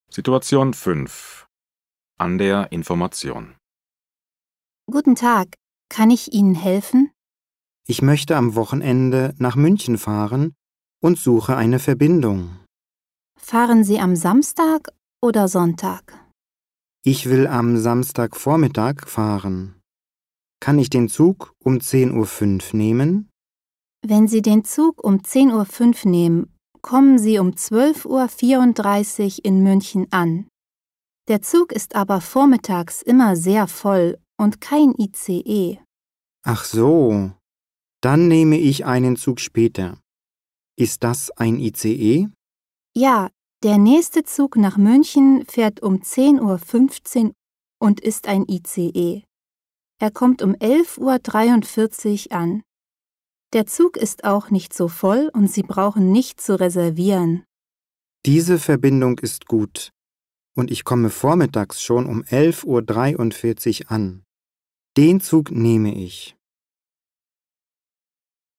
Situation 5. An der Information. Guten Tag, kann ich Ihnen helfen? Ich möchte am Wochenende nach München fahren und suche eine Verbindung. Fahren Sie am Samstag oder Sonntag? Ich will am Samstagvormittag fahren. Kann ich den Zug um 10:05 Uhr nehmen? Wenn Sie den Zug um 10:05 Uhr nehmen, kommen Sie um 12:34 Uhr in München an. Der Zug ist aber vormittags immer sehr voll und kein ICE. Ach so, dann nehme ich einen Zug später. Ist das ein ICE? Ja, der nächste Zug nach München fährt um 10:15 Uhr und ist ein ICE. Er kommt um 11:43 Uhr an. Der Zug ist auch nicht so voll und Sie brauchen nicht zu reservieren. Diese Verbindung ist gut und ich komme vormittags schon um 11:43 Uhr an. Den Zug nehme ich.